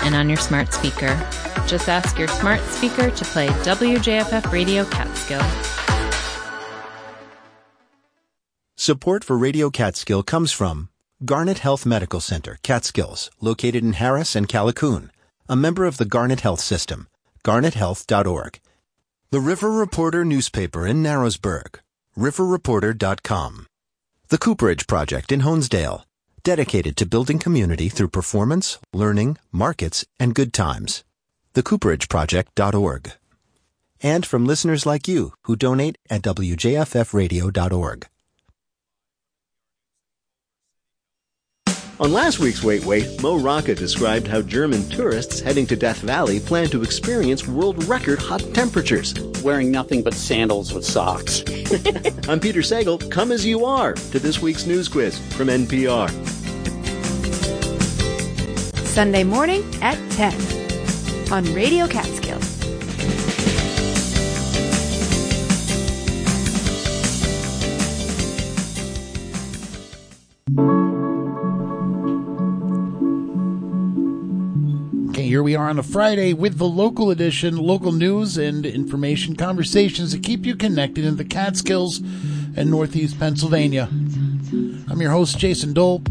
and on your smart speaker. Just ask your smart speaker to play WJFF Radio Catskill. Support for Radio Catskill comes from Garnet Health Medical Center, Catskills, located in Harris and Callicoon, a member of the Garnet Health System, garnethealth.org. The River Reporter newspaper in Narrowsburg, riverreporter.com. The Cooperage Project in Honesdale, dedicated to building community through performance, learning, markets, and good times. thecooperageproject.org. And from listeners like you who donate at wjffradio.org. On last week's Wait Wait, Mo Rocca described how German tourists heading to Death Valley plan to experience world record hot temperatures. Wearing nothing but sandals with socks. I'm Peter Sagal. Come as you are to this week's news quiz from NPR. Sunday morning at 10 on Radio Catskill. Here we are on a Friday with the local edition, local news and information, conversations that keep you connected in the Catskills and Northeast Pennsylvania. I'm your host, Jason Dole.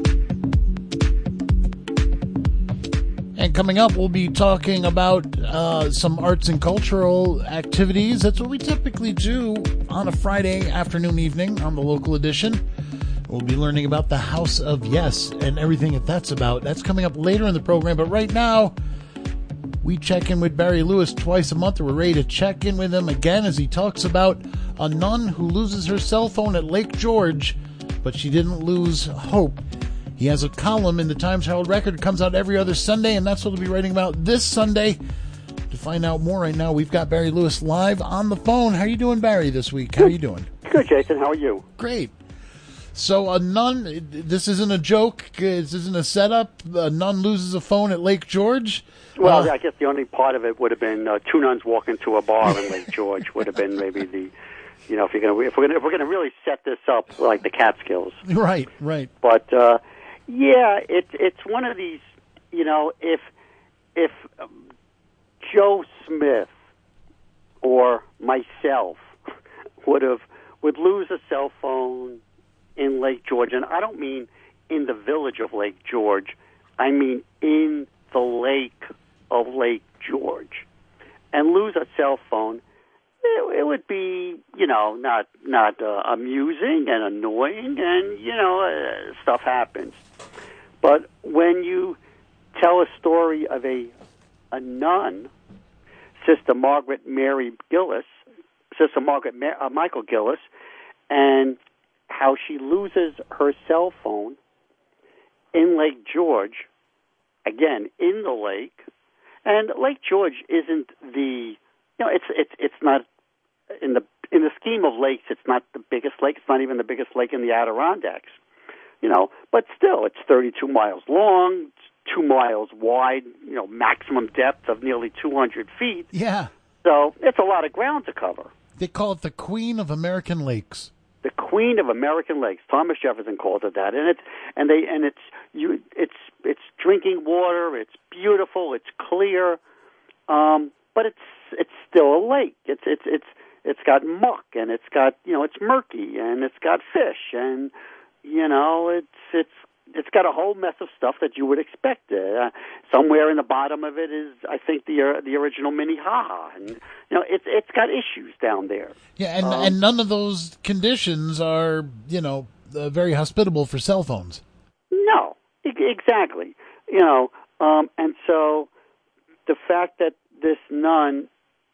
And coming up, we'll be talking about some arts and cultural activities. That's what we typically do on a Friday afternoon, evening on the local edition. We'll be learning about the House of Yes and everything that that's about. That's coming up later in the program. But right now, we check in with Barry Lewis twice a month. We're ready to check in with him again as he talks about a nun who loses her cell phone at Lake George, but she didn't lose hope. He has a column in the Times Herald Record. It comes out every other Sunday, and that's what we'll be writing about this Sunday. To find out more right now, we've got Barry Lewis live on the phone. How are you doing, Barry, this week? How are you doing? Good, Jason. How are you? Great. So a nun, this isn't a joke, this isn't a setup, a nun loses a phone at Lake George? Well, I guess the only part of it would have been two nuns walking to a bar in Lake George would have been maybe the, you know, if we're gonna really set this up like the Catskills. Right. But yeah, it's one of these, you know, if Joe Smith or myself would lose a cell phone in Lake George, and I don't mean in the village of Lake George, I mean in the lake of Lake George, and lose a cell phone, it would be, you know, not amusing and annoying, and, you know, stuff happens. But when you tell a story of a nun, Sister Margaret Michael Gillis, and how she loses her cell phone in Lake George, again, in the lake. And Lake George isn't the, you know, it's not, in the scheme of lakes, it's not the biggest lake. It's not even the biggest lake in the Adirondacks, you know. But still, it's 32 miles long, it's 2 miles wide, you know, maximum depth of nearly 200 feet. Yeah. So it's a lot of ground to cover. They call it the Queen of American Lakes. The Queen of American Lakes. Thomas Jefferson called it that, and it's drinking water. It's beautiful. It's clear, but it's still a lake. It's got muck, and it's got, you know, it's murky, and it's got fish, and, you know, it's got a whole mess of stuff that you would expect. Somewhere in the bottom of it is, I think, the original Minnehaha, and, you know, it's got issues down there. Yeah, and none of those conditions are, you know, very hospitable for cell phones. No, exactly. You know, and so the fact that this nun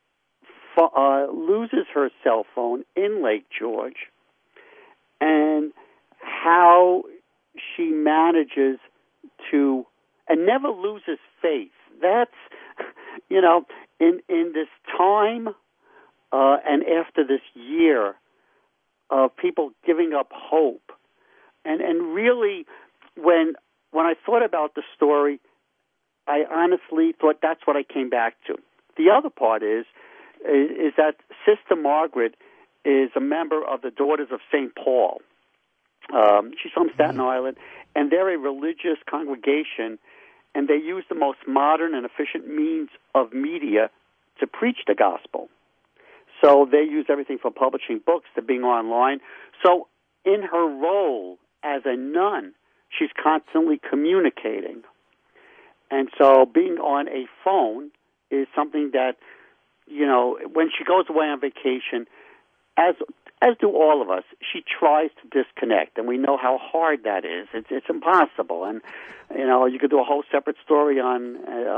loses her cell phone in Lake George, and how she manages to, and never loses faith. That's, you know, in this time and after this year of people giving up hope, and really, when I thought about the story, I honestly thought that's what I came back to. The other part is that Sister Margaret is a member of the Daughters of St. Paul. She's from Staten Island, and they're a religious congregation and they use the most modern and efficient means of media to preach the gospel. So they use everything from publishing books to being online. So in her role as a nun, she's constantly communicating. And so being on a phone is something that, you know, when she goes away on vacation, as do all of us, she tries to disconnect, and we know how hard that is. It's impossible, and you know, you could do a whole separate story on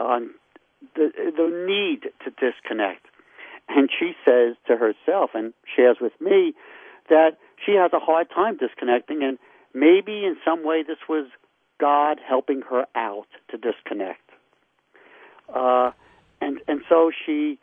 the need to disconnect. And she says to herself, and shares with me, that she has a hard time disconnecting, and maybe in some way this was God helping her out to disconnect. And so she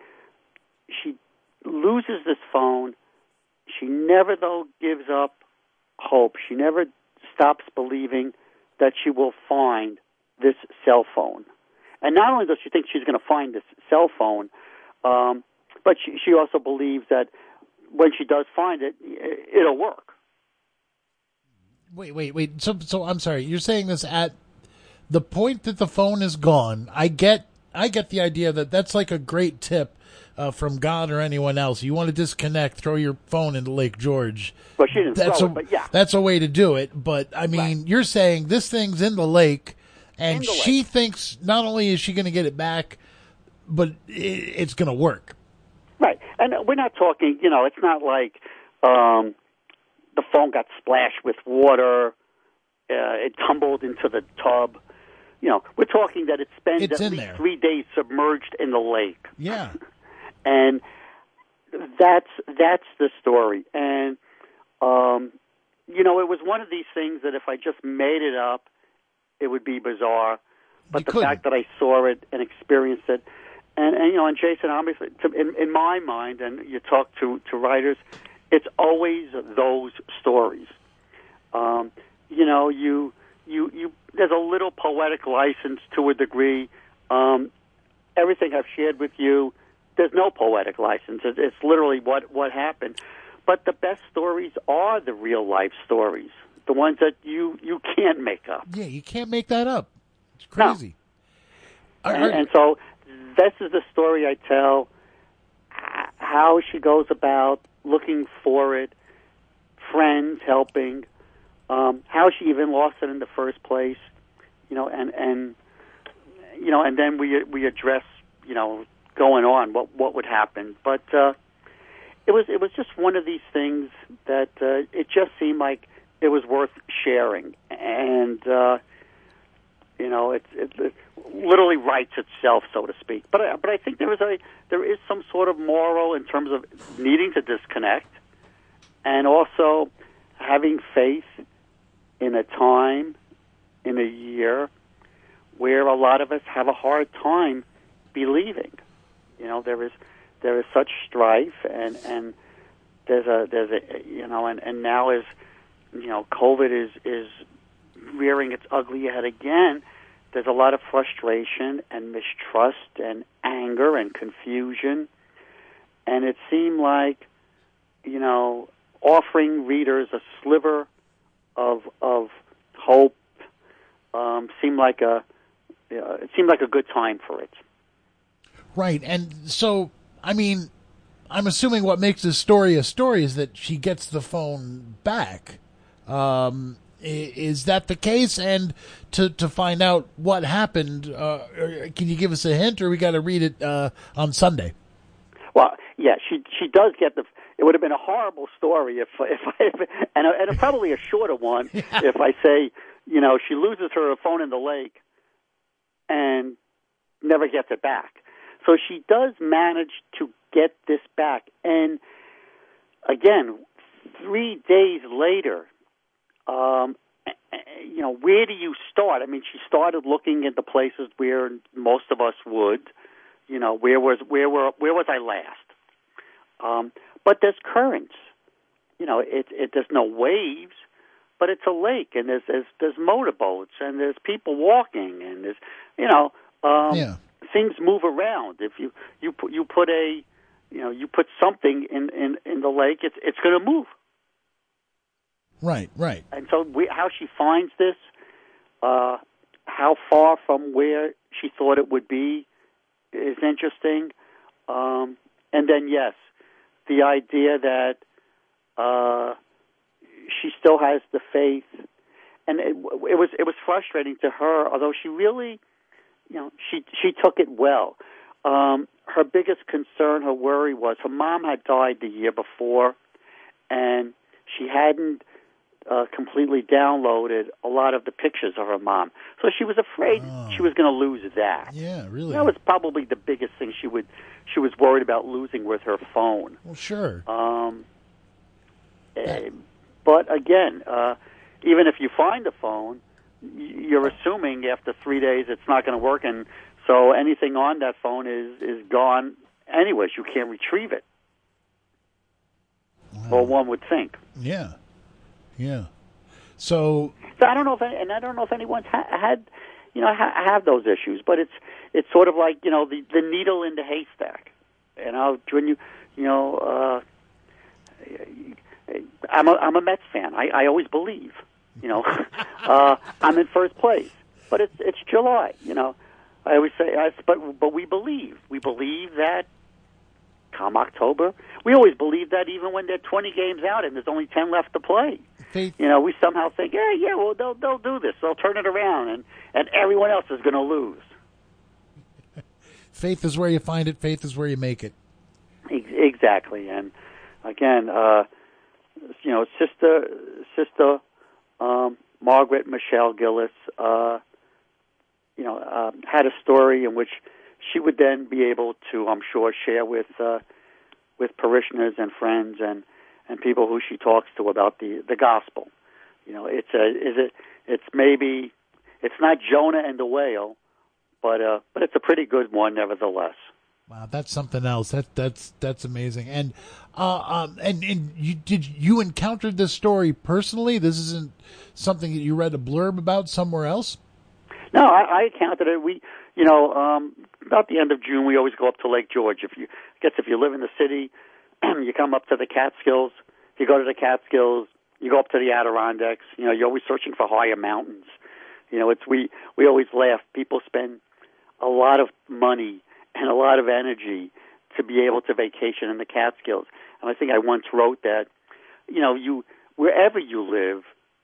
loses this phone. She never, though, gives up hope. She never stops believing that she will find this cell phone. And not only does she think she's going to find this cell phone, but she also believes that when she does find it, it'll work. Wait. So I'm sorry. You're saying this at the point that the phone is gone. I get the idea that that's like a great tip from God or anyone else. You want to disconnect, throw your phone into Lake George. Well, she didn't throw it, but yeah. That's a way to do it. But, I mean, right. You're saying this thing's in the lake, and she thinks not only is she going to get it back, but it's going to work. Right. And we're not talking, you know, it's not like the phone got splashed with water, it tumbled into the tub. You know, we're talking that it spends at least 3 days submerged in the lake. Yeah. And that's the story. And, you know, it was one of these things that if I just made it up, it would be bizarre. But the fact that I saw it and experienced it, and you know, and Jason, obviously, in my mind, and you talk to writers, it's always those stories. You know, you there's a little poetic license to a degree. Everything I've shared with you, there's no poetic license. It's literally what happened. But the best stories are the real life stories, the ones that you can't make up. Yeah, you can't make that up. It's crazy. No. And so this is the story I tell, how she goes about looking for it, friends helping, how she even lost it in the first place, you know, and you know, and then we address, you know, going on what would happen. But it was just one of these things that it just seemed like it was worth sharing, and you know, it literally writes itself, so to speak. But I think there is some sort of moral in terms of needing to disconnect, and also having faith in a time, in a year, where a lot of us have a hard time believing. You know, there is such strife, and there's a you know, and now as you know, COVID is rearing its ugly head again. There's a lot of frustration and mistrust and anger and confusion, and it seemed like, you know, offering readers a sliver of hope seemed like a good time for it. Right, and so I mean, I'm assuming what makes this story a story is that she gets the phone back. Is that the case? And to find out what happened, can you give us a hint, or we got to read it on Sunday? Well, yeah, she does get the. It would have been a horrible story if and probably a shorter one if I say, you know, she loses her phone in the lake and never gets it back. So she does manage to get this back, and again, 3 days later. You know, where do you start? I mean, she started looking at the places where most of us would. You know, where was I last? But there's currents. You know, there's no waves, but it's a lake, and there's motorboats, and there's people walking, and there's, you know, things move around. If you put something in the lake, it's going to move. Right. And so how she finds this, how far from where she thought it would be is interesting. And then, yes, the idea that she still has the faith, and it was frustrating to her. Although she really, she took it well. Her biggest concern, her worry was her mom had died the year before, and she hadn't completely downloaded a lot of the pictures of her mom. So she was afraid she was going to lose that. Yeah, really. That was probably the biggest thing she was worried about losing with her phone. Well, sure. But again, even if you find the phone, you're assuming after 3 days it's not going to work, and so anything on that phone is gone anyways. You can't retrieve it. Wow. Or one would think. Yeah. So I don't know if anyone's had have those issues, but it's sort of like the needle in the haystack. When I'm a Mets fan. I always believe. I'm in first place, but it's July. I always say, but we believe. We believe that come October, we always believe that even when they're 20 games out and there's only 10 left to play. Faith. We somehow think, well, they'll do this. They'll turn it around, and everyone else is going to lose. Faith is where you find it. Faith is where you make it. Exactly. And again, Sister Margaret Michelle Gillis, had a story in which she would then be able to, I'm sure, share with parishioners and friends and people who she talks to about the gospel. It's not Jonah and the whale, but it's a pretty good one nevertheless. Wow, that's something else. That's amazing. And you encountered this story personally? This isn't something that you read a blurb about somewhere else? No, I encountered it. About the end of June, we always go up to Lake George. If you live in the city, you come up to the Catskills. You go to the Catskills. You go up to the Adirondacks. You're always searching for higher mountains. We always laugh. People spend a lot of money and a lot of energy to be able to vacation in the Catskills. And I think I once wrote that, wherever you live,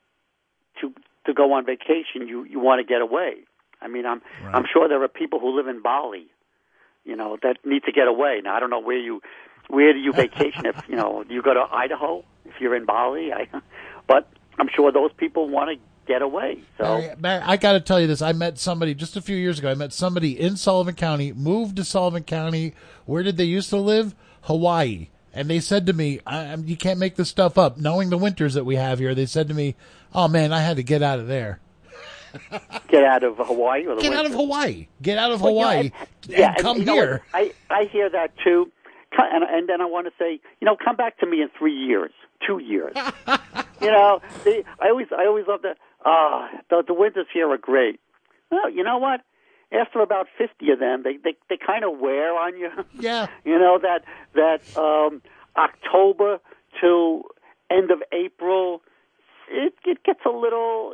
to go on vacation, you want to get away. I mean, I'm sure there are people who live in Bali, that need to get away. Now, I don't know where do you vacation if, you go to Idaho if you're in Bali, but I'm sure those people want to get away. So Barry, I got to tell you this. I met somebody just a few years ago. I met somebody in Sullivan County, moved to Sullivan County. Where did they used to live? Hawaii. And they said to me, you can't make this stuff up. Knowing the winters that we have here, they said to me, oh, man, I had to get out of there. Get out of Hawaii? Or Get winter? Out of Hawaii. Get out of Hawaii and come and here. I hear that, too. And then I want to say, come back to me in 3 years, 2 years. I always love that. The winters here are great. Well, you know what? After about 50 of them, they kind of wear on you. Yeah. That October to end of April, it gets a little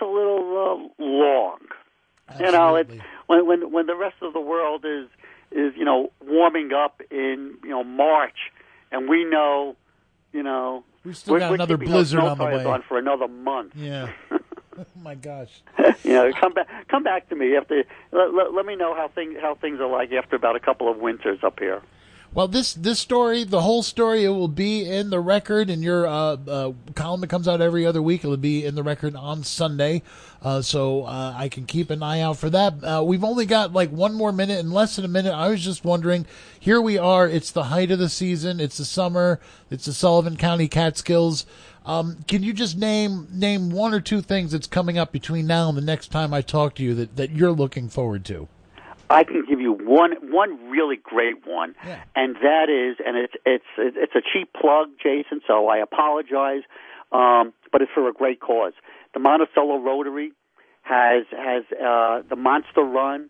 long. Absolutely. It's when the rest of the world is warming up in March, and we know we've still got another blizzard on the way. On for another month. Yeah. Oh my gosh. Come back to me after. Let me know how things are like after about a couple of winters up here. Well, this story, the whole story, it will be in the Record in your column that comes out every other week. It'll be in the Record on Sunday, so I can keep an eye out for that. We've only got like one more minute, in less than a minute. I was just wondering, here we are. It's the height of the season. It's the summer. It's the Sullivan County Catskills. Can you just name one or two things that's coming up between now and the next time I talk to you that you're looking forward to? I can give you one really great one, yeah. And that is, and it's a cheap plug, Jason. So I apologize, but it's for a great cause. The Monticello Rotary has the Monster Run,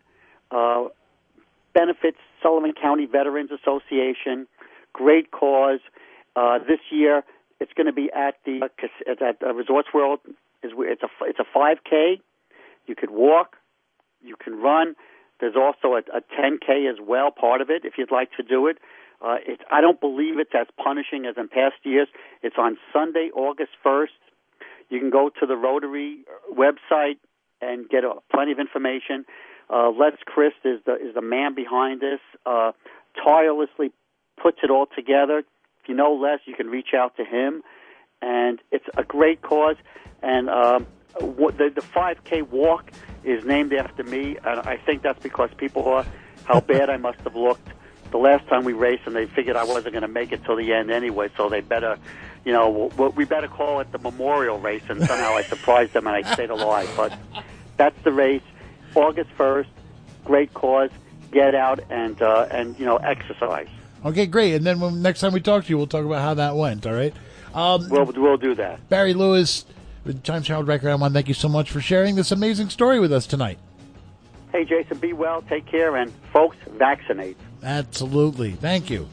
benefits Sullivan County Veterans Association. Great cause. This year, it's going to be at Resorts World. It's a 5K. You could walk. You can run. There's also a 10K as well, part of it, if you'd like to do it. I don't believe it's as punishing as in past years. It's on Sunday, August 1st. You can go to the Rotary website and get plenty of information. Les Christ is the man behind this. Tirelessly puts it all together. If you know Les, you can reach out to him. And it's a great cause. And the 5K walk is named after me, and I think that's because people saw how bad I must have looked the last time we raced, and they figured I wasn't going to make it till the end anyway, so they better, we better call it the memorial race, and somehow I surprised them and I stayed alive. But that's the race, August 1st, great cause, get out and exercise. Okay, great. And then next time we talk to you, we'll talk about how that went, all right? We'll do that. Barry Lewis, with Times Herald Record, I want to thank you so much for sharing this amazing story with us tonight. Hey, Jason, be well, take care, and folks, vaccinate. Absolutely. Thank you.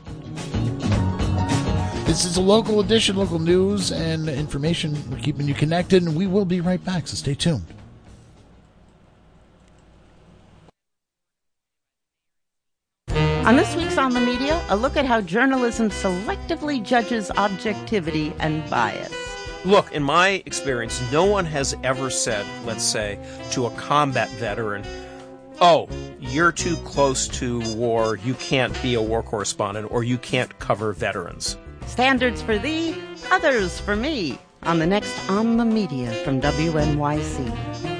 This is a local edition, local news and information. We're keeping you connected, and we will be right back, so stay tuned. On this week's On the Media, a look at how journalism selectively judges objectivity and bias. Look, in my experience, no one has ever said, let's say, to a combat veteran, oh, you're too close to war, you can't be a war correspondent, or you can't cover veterans. Standards for thee, others for me. On the next On the Media from WNYC.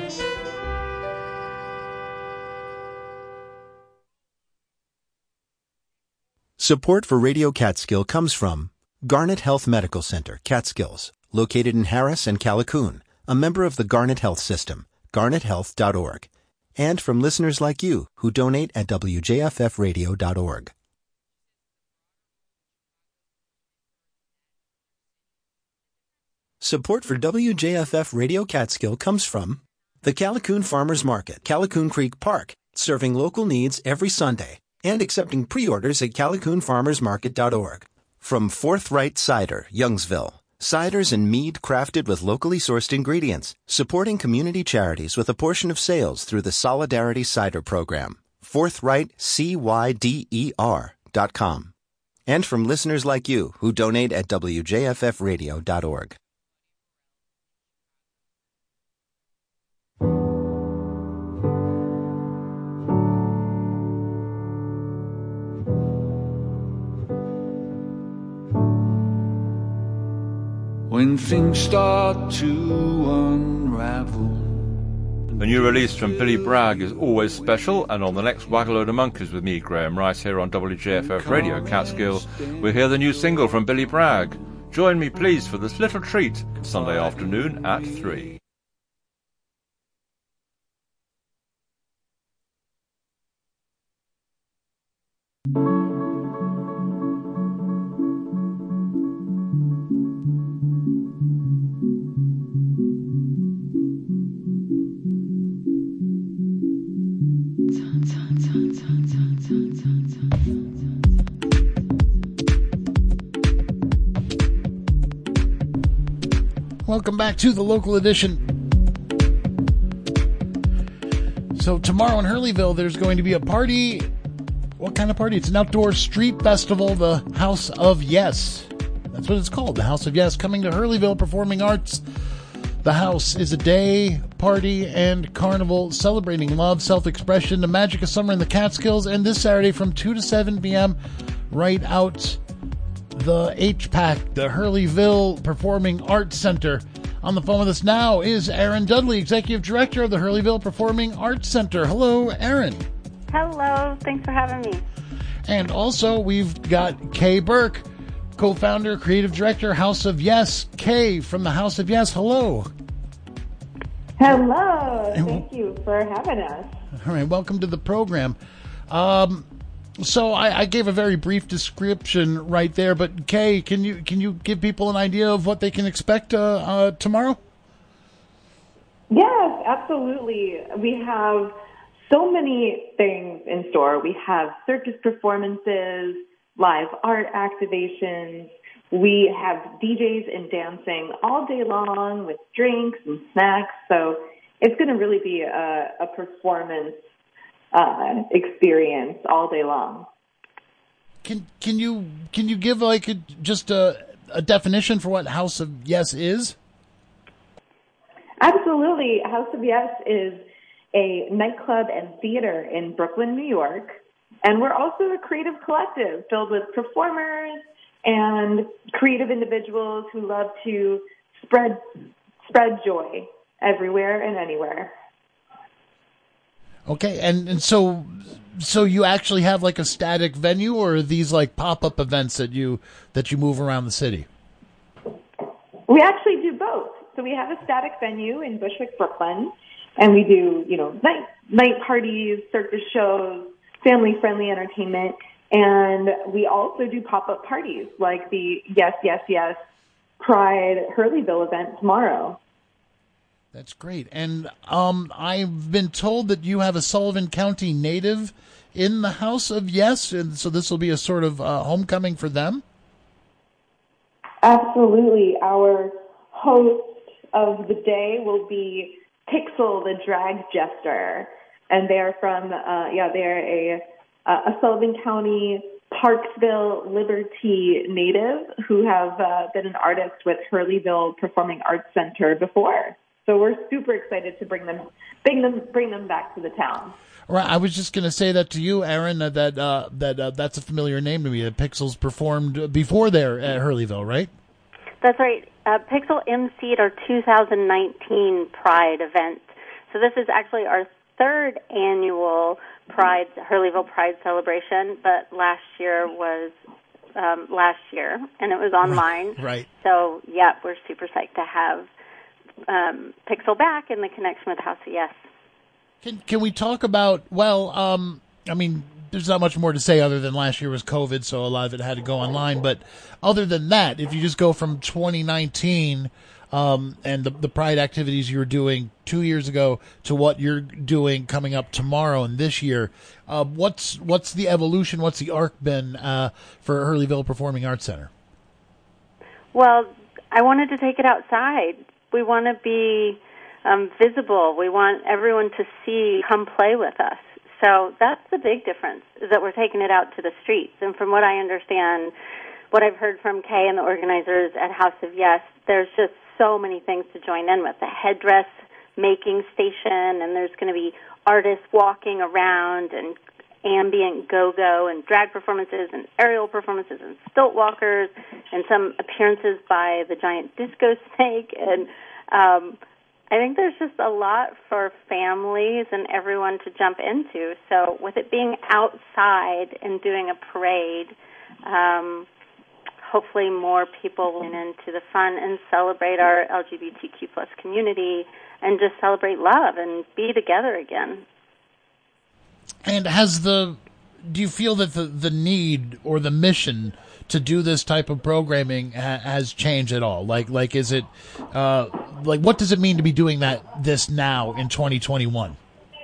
Support for Radio Catskill comes from Garnet Health Medical Center, Catskills, located in Harris and Callicoon, a member of the Garnet Health System, garnethealth.org, and from listeners like you who donate at wjffradio.org. Support for WJFF Radio Catskill comes from the Callicoon Farmers Market, Callicoon Creek Park, serving local needs every Sunday, and accepting pre-orders at CallicoonFarmersMarket.org. From Forthright Cider, Youngsville. Ciders and mead crafted with locally sourced ingredients, supporting community charities with a portion of sales through the Solidarity Cider Program. ForthrightCyder.com. And from listeners like you who donate at WJFFradio.org. When things start to unravel. The new release from Billy Bragg is always special, and on the next Waggle-Load of Monkeys with me, Graham Rice, here on WJFF Radio Catskill, we'll hear the new single from Billy Bragg. Join me, please, for this little treat, Sunday afternoon at 3. Welcome back to the local edition. So tomorrow in Hurleyville, there's going to be a party. What kind of party? It's an outdoor street festival, the House of Yes. That's what it's called, the House of Yes. Coming to Hurleyville Performing Arts. The House is a day, party, and carnival celebrating love, self-expression, the magic of summer in the Catskills, and this Saturday from 2 to 7 p.m. right out the HPAC, the Hurleyville Performing Arts Center. On the phone with us now is Erin Dudley, Executive Director of the Hurleyville Performing Arts Center. Hello, Erin. Hello. Thanks for having me. And also, we've got Kay Burke, co-founder, creative director, House of Yes. Kay from the House of Yes. Hello. Hello. Thank you for having us. All right. Welcome to the program. So I gave a very brief description right there, but Kay, can you give people an idea of what they can expect tomorrow? Yes, absolutely. We have so many things in store. We have circus performances, live art activations. We have DJs and dancing all day long with drinks and snacks. So it's going to really be a performance experience all day long. Can you give like just a definition for what House of Yes is? Absolutely. House of Yes is a nightclub and theater in Brooklyn, New York. And we're also a creative collective filled with performers and creative individuals who love to spread joy everywhere and anywhere. Okay, and so you actually have like a static venue, or are these like pop-up events that you move around the city? We actually do both. So we have a static venue in Bushwick, Brooklyn, and we do, night parties, circus shows, family-friendly entertainment, and we also do pop-up parties like the Yes, Yes, Yes Pride Hurleyville event tomorrow. That's great. And I've been told that you have a Sullivan County native in the House of Yes, and so this will be a sort of homecoming for them? Absolutely. Our host of the day will be Pixel, the drag jester, and they're from, they're a Sullivan County, Parksville, Liberty native who have been an artist with Hurleyville Performing Arts Center before. So we're super excited to bring them back to the town. Right, I was just going to say that to you, Aaron. That's a familiar name to me. Pixels performed before there at Hurleyville, right? That's right. Pixel emceed our 2019 Pride event. So this is actually our third annual Hurleyville Pride celebration, but last year was and it was online. Right. So, yeah, we're super psyched to have Pixel back in the connection with House of Yes. Can we talk about, there's not much more to say other than last year was COVID, so a lot of it had to go online. But other than that, if you just go from 2019 and the Pride activities you were doing 2 years ago to what you're doing coming up tomorrow and this year, what's the evolution, what's the arc been for Hurleyville Performing Arts Center? Well, I wanted to take it outside. We want to be visible. We want everyone to come play with us. So that's the big difference, is that we're taking it out to the streets. And from what I understand, what I've heard from Kay and the organizers at House of Yes, there's just so many things to join in with. The headdress making station, and there's going to be artists walking around, and ambient go-go, and drag performances, and aerial performances, and stilt walkers, and some appearances by the giant disco snake. And I think there's just a lot for families and everyone to jump into. So with it being outside and doing a parade, hopefully more people will get into the fun and celebrate our LGBTQ plus community and just celebrate love and be together again. And do you feel that the need or the mission to do this type of programming has changed at all? Like is it, what does it mean to be doing this now in 2021?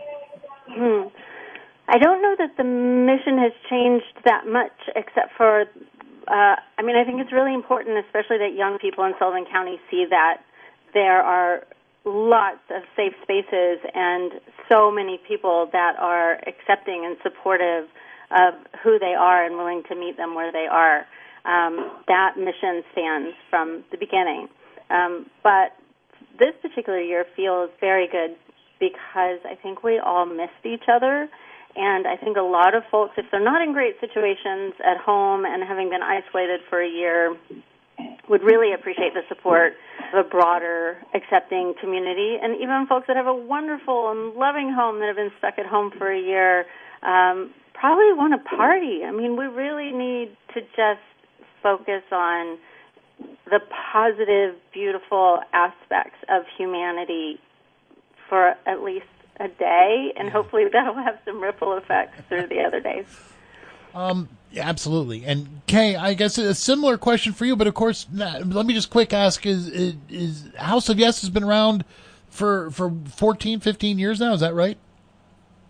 I don't know that the mission has changed that much, except for, I think it's really important, especially that young people in Sullivan County see that there are lots of safe spaces and so many people that are accepting and supportive of who they are and willing to meet them where they are. That mission stands from the beginning. But this particular year feels very good because I think we all missed each other. And I think a lot of folks, if they're not in great situations at home and having been isolated for a year, would really appreciate the support of a broader accepting community. And even folks that have a wonderful and loving home that have been stuck at home for a year probably want to party. I mean, we really need to just focus on the positive, beautiful aspects of humanity for at least a day, and hopefully that'll have some ripple effects through the other days. Yeah, absolutely. And Kay, I guess a similar question for you, but of course, let me just quick ask, is House of Yes has been around for 14, 15 years now, is that right?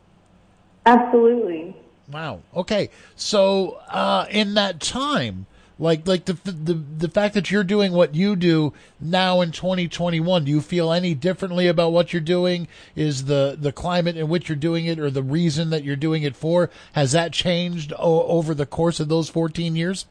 Absolutely. Wow. Okay. So, in that time, Like the fact that you're doing what you do now in 2021, do you feel any differently about what you're doing? Is the climate in which you're doing it, or the reason that you're doing it for, has that changed over the course of those 14 years?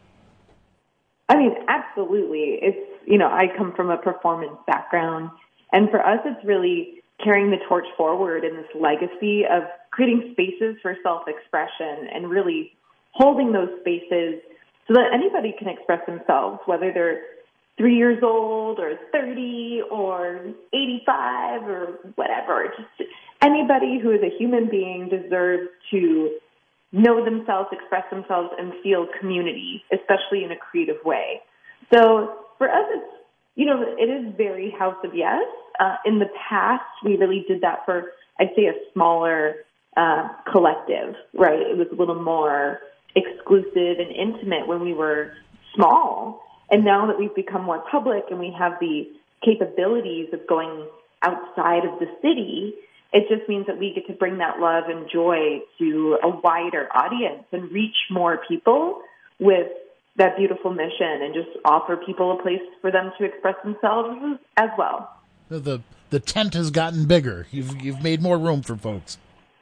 I mean, absolutely. It's, I come from a performance background, and for us, it's really carrying the torch forward in this legacy of creating spaces for self-expression and really holding those spaces so that anybody can express themselves, whether they're 3 years old or 30 or 85 or whatever. Just anybody who is a human being deserves to know themselves, express themselves, and feel community, especially in a creative way. So for us, it's, it is very House of Yes. In the past, we really did that for, I'd say, a smaller collective, right? It was a little more exclusive and intimate when we were small. And now that we've become more public and we have the capabilities of going outside of the city, it just means that we get to bring that love and joy to a wider audience and reach more people with that beautiful mission, and just offer people a place for them to express themselves as well. The tent has gotten bigger. You've made more room for folks.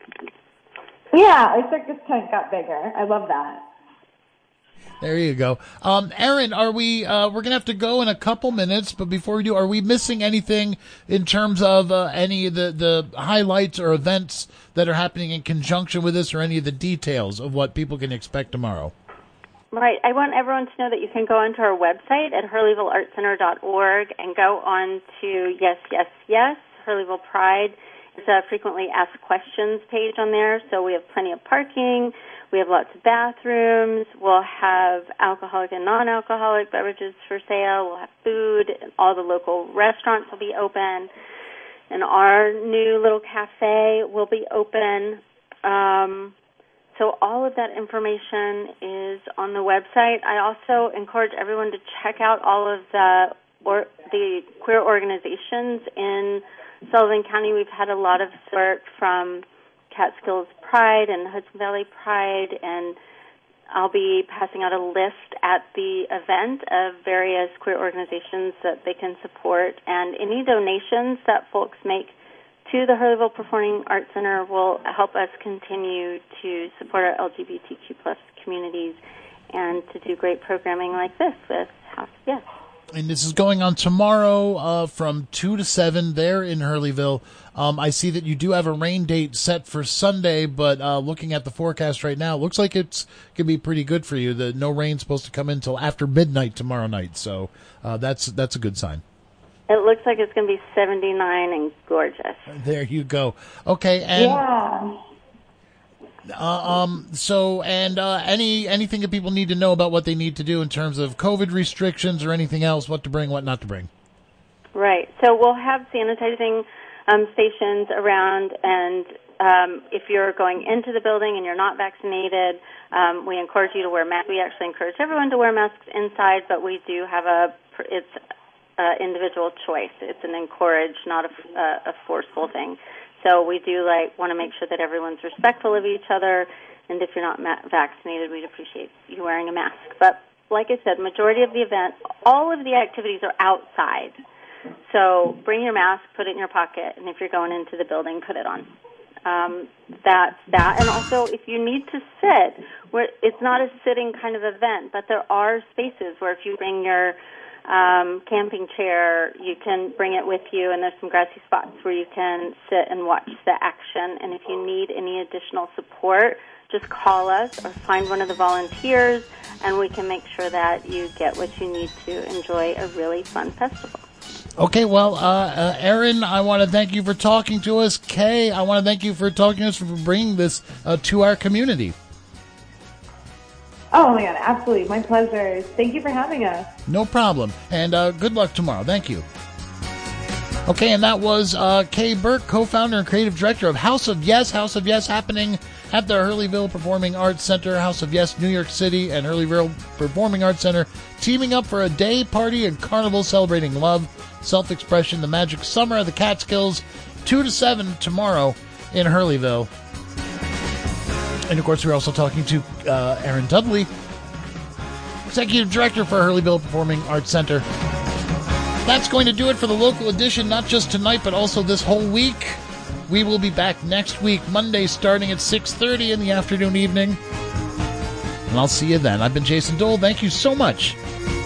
Yeah, I think this tent got bigger. I love that. There you go. Erin, are we, we're going to have to go in a couple minutes, but before we do, are we missing anything in terms of any of the highlights or events that are happening in conjunction with this, or any of the details of what people can expect tomorrow? Right. I want everyone to know that you can go onto our website at hurleyvilleartcenter.org and go on to Yes, Yes, Yes, Hurleyville Pride. There's a frequently asked questions page on there, so we have plenty of parking. We have lots of bathrooms. We'll have alcoholic and non-alcoholic beverages for sale. We'll have food. All the local restaurants will be open. And our new little cafe will be open. So all of that information is on the website. I also encourage everyone to check out all of the queer organizations in Sullivan County. We've had a lot of support from Catskills Pride and Hudson Valley Pride, and I'll be passing out a list at the event of various queer organizations that they can support, and any donations that folks make to the Hurleyville Performing Arts Center will help us continue to support our LGBTQ plus communities and to do great programming like this with House of Yes. And this is going on tomorrow from 2 to 7 there in Hurleyville. I see that you do have a rain date set for Sunday, but looking at the forecast right now, it looks like it's going to be pretty good for you. The no rain's supposed to come in until after midnight tomorrow night, so that's a good sign. It looks like it's going to be 79 and gorgeous. There you go. Okay, and anything that people need to know about what they need to do in terms of COVID restrictions or anything else, what to bring, what not to bring? Right. So we'll have sanitizing stations around, and if you're going into the building and you're not vaccinated, we encourage you to wear masks. We actually encourage everyone to wear masks inside, but we do have it's individual choice. It's an encourage, not a forceful thing. So we do want to make sure that everyone's respectful of each other, and if you're not vaccinated, we'd appreciate you wearing a mask. But like I said, majority of the event, all of the activities are outside. So bring your mask, put it in your pocket, and if you're going into the building, put it on. That's that. And also, if you need to sit, it's not a sitting kind of event, but there are spaces where if you bring your camping chair, you can bring it with you, and there's some grassy spots where you can sit and watch the action. And if you need any additional support, just call us or find one of the volunteers, and we can make sure that you get what you need to enjoy a really fun festival. Okay, well, Erin, I want to thank you for talking to us. Kay, I want to thank you for talking to us, for bringing this to our community. Oh, my God, absolutely. My pleasure. Thank you for having us. No problem. And good luck tomorrow. Thank you. Okay, and that was Kay Burke, co-founder and creative director of House of Yes. House of Yes happening at the Hurleyville Performing Arts Center. House of Yes, New York City, and Hurleyville Performing Arts Center teaming up for a day party and carnival celebrating love, self-expression, the magic summer of the Catskills, 2 to 7 tomorrow in Hurleyville. And, of course, we're also talking to Erin Dudley, Executive Director for Hurleyville Performing Arts Center. That's going to do it for the local edition, not just tonight, but also this whole week. We will be back next week, Monday, starting at 6:30 in the afternoon, evening. And I'll see you then. I've been Jason Dole. Thank you so much